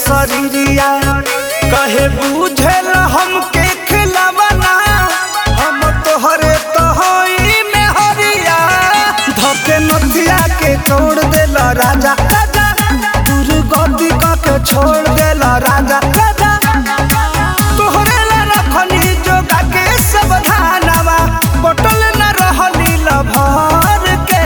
शरीरिया कहे बुझेल हमके खिलावना हम तोहरे तोहई में हरिया धके नथिया के छोड़ देला राजा राजा दूर गति के छोड़ देला राजा राजा तोहरे ला रखनी जोगा के सब धानवा बटल न रहली लभर के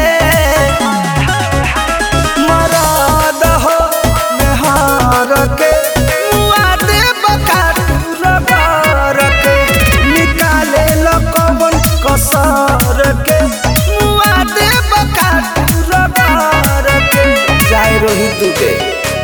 मराद हो मेहार के मुआ दे बकाटूर बार के निकाले लो कवन कसर के मुआ दे बकाटूर बार के जाए रोहित के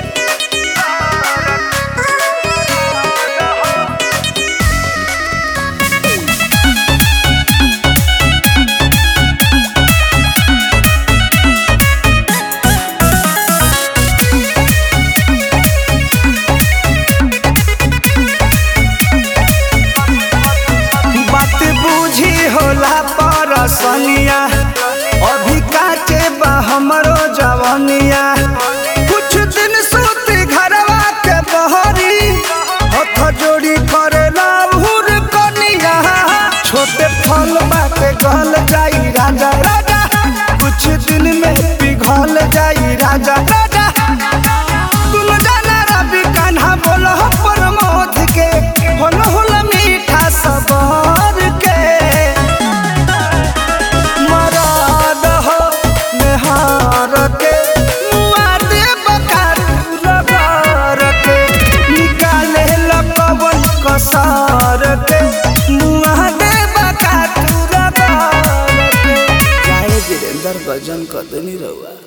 होला परसनिया अभी काटे बा हमरो जवनिया कुछ दिन सूती घरवा के बहरी हथ जोड़ी करे लाहुर कनिया छोटे फल बाटे गल जाई राजा राजा कुछ दिन में पिघल जाई राजा राजा तुम जाना रवि कान्हा बोलो प्रमोद के होला होला मीठा सबर के के मुआ दे बकाटूर बार के निकाले लकवन कसार के मुआ दे बकाटूर बार के जाए वीरेंद्र भजन कर देनी रहुआ।